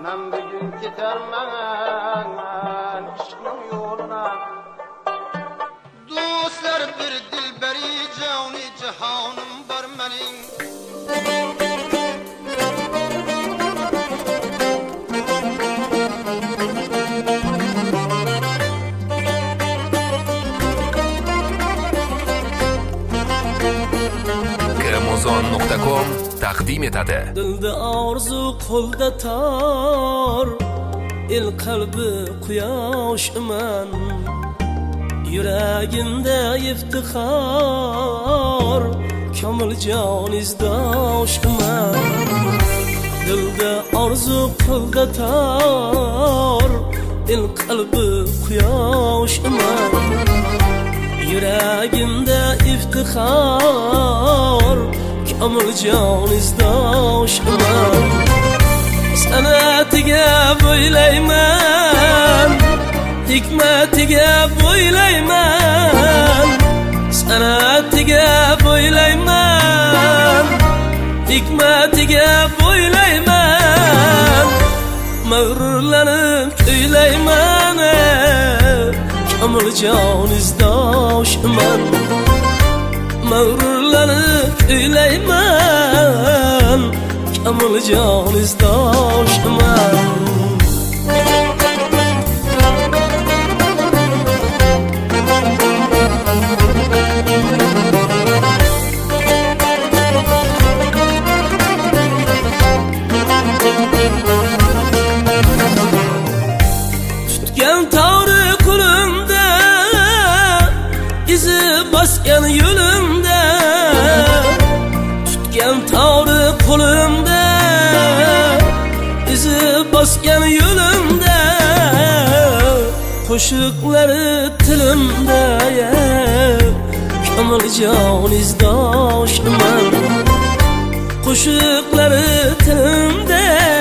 Hem bir gün ketermen aşkın yoluna. Dostlar bir dilberi cani cihanım var menin. Gramozon.com taqdim etadi. Dilda orzu, qo'lda tor, el qalbi quyosh iman, yuragimda iftixor, komil jon izdosh iman. Dilda orzu, qo'lda tor, el qalbi quyosh iman, yuragimda iftixor, komil jon izdosh iman. San'atiga bo'ylayman, hikmatiga bo'ylayman. San'atiga bo'ylayman, hikmatiga bo'ylayman. Mag'rurlanib kuylayman, komil jon izdosh iman. Mag'rurlanib kuylayman, komil jon izdosh iman. Tutgan tog'ri qo'limda, izi bosgan yo'limda. Tutgan tog'ri qo'limda, izi bosgan yo'limda. Qo'shiqlari tilimda, komil jon izdosh iman. Qo'shiqlari tilimda,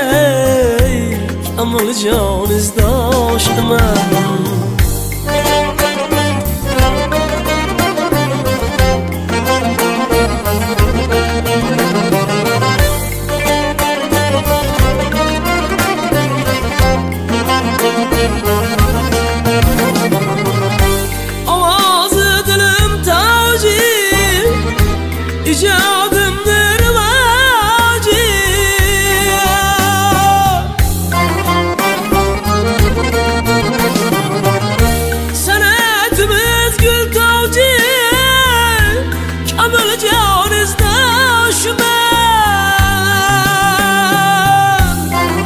komil jon izdosh iman. Ovozi dilim toji, ijodimni rivoji. San'atimiz gul toji, komil jon izdosh iman.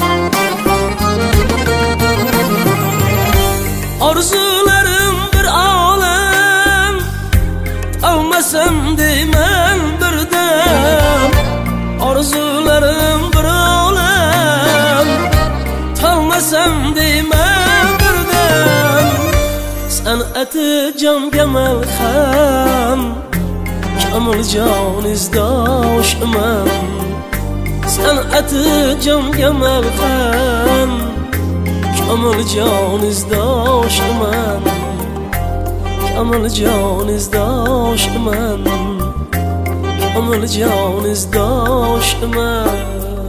Orzularim bir olam, olmasam deyman birdan. Orzularim bir olam, olmasam deyman birdan. San'ati jonga malham, komil jon izdosh iman. San'ati jonga malham, komil jon izdosh iman. Komil jon izdosh iman. Komil jon izdosh iman.